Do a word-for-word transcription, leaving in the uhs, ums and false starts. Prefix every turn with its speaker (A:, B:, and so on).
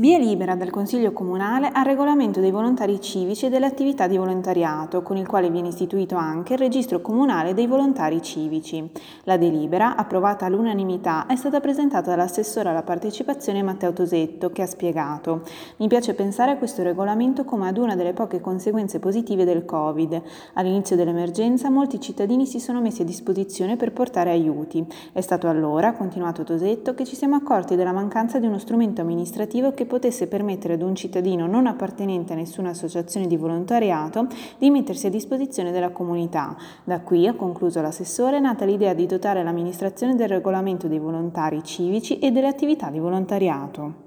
A: Via libera dal Consiglio Comunale al regolamento dei volontari civici e delle attività di volontariato, con il quale viene istituito anche il registro comunale dei volontari civici. La delibera, approvata all'unanimità, è stata presentata dall'assessore alla partecipazione Matteo Tosetto, che ha spiegato: mi piace pensare a questo regolamento come ad una delle poche conseguenze positive del Covid. All'inizio dell'emergenza molti cittadini si sono messi a disposizione per portare aiuti. È stato allora, ha continuato Tosetto, che ci siamo accorti della mancanza di uno strumento amministrativo che potesse permettere ad un cittadino non appartenente a nessuna associazione di volontariato di mettersi a disposizione della comunità. Da qui, ha concluso l'assessore, è nata l'idea di dotare l'amministrazione del regolamento dei volontari civici e delle attività di volontariato.